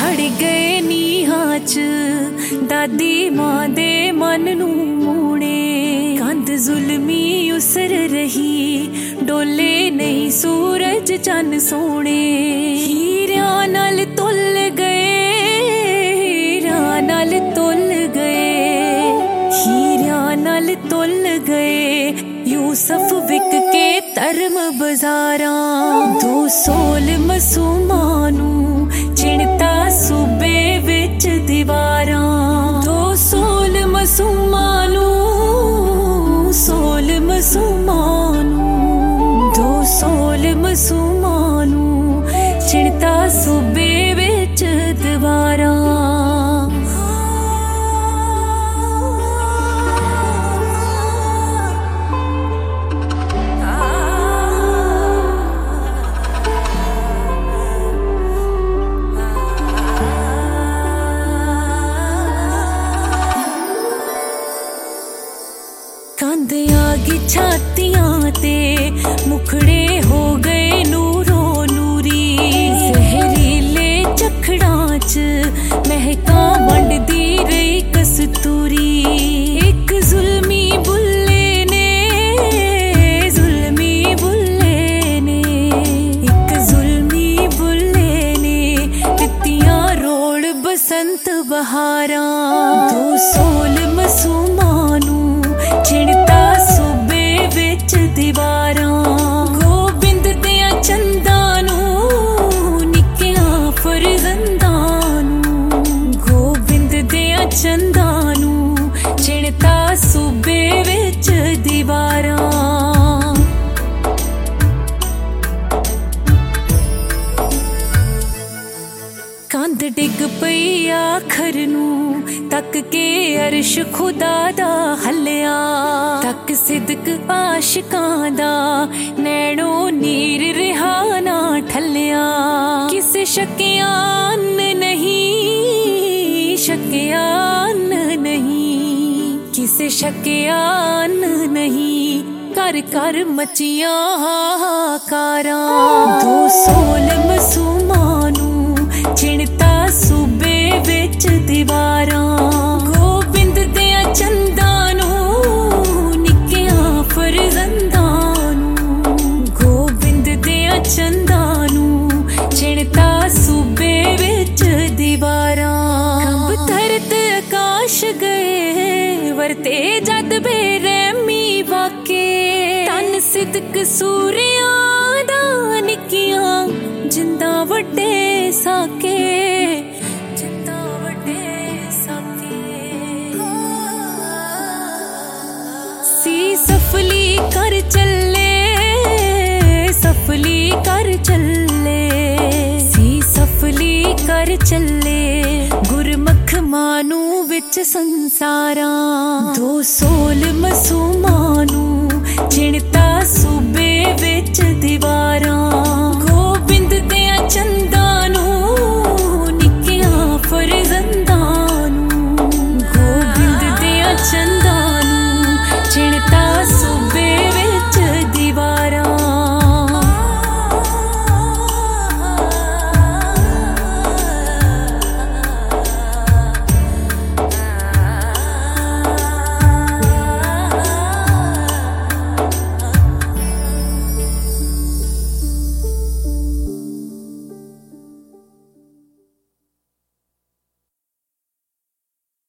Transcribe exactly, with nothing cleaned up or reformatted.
सड़ गए नीहां च दादी मां दे मन नू मूणे। कंध जुल्मी उसर रही डोले नहीं सूरज चन सोने। हीरियां नाल तुल गए हीरियां नाल तुल गए हीरियां नाल तुल गए। यूसुफ विक के धर्म बाजारा दो सोल मासूमां नू चिणता सूबे विच दीवारां। दो सोल मासूमां नू सोल मासूमां नू दो सोल मासूमां नू चिणता सूबे विच दीवारां। कंध आगी छातियां ते मुखड़े हो गए नूरो नूरी। जहरीले चखड़ां च महका वंडदी रही कस्तूरी। एक जुल्मी बुल्ले ने जुल्मी बुल्ले ने एक जुल्मी बुल्ले ने दित्तियां रोड़ बसंत बहारां। दो सोल मासूमां नू चिणता सूबे विच दीवारां। गोबिंद दियां चंदां नू निक्कियां फरजंदां नू गोबिंद दियां चंदां नू चिणता सूबे विच दीवारां। कंध डिग पई आखर नू तक के अरश खुदा दा हलिया। तक सिदक आशिकां दा नैणो नीर रिहा ना ठलिया। किसे शकिया अन्न नहीं शकिया अन्न नहीं किसे शकिया अन्न नहीं। कर कर मचियां हाहाकारां। दो सोल मासूमां नू चिणता सूबे विच दीवारां। गोबिंद दियां चंदां नू निक्कियां फरजंदां नू गोबिंद दियां चंदां नू चिणता सूबे विच दीवारां। कंब धरत आकाश गए वरते जद बेरहमी वाके। तन सिदक सूरियां दा निक्कियां जिंदा वड्डे साके जिंदा वड्डे साके। सी सफली कर चले सफली कर चले सी सफली कर चले। गुरमख मानू विच संसारां। दो सोल मासूमां नू चिणता सूबे विच दीवारां।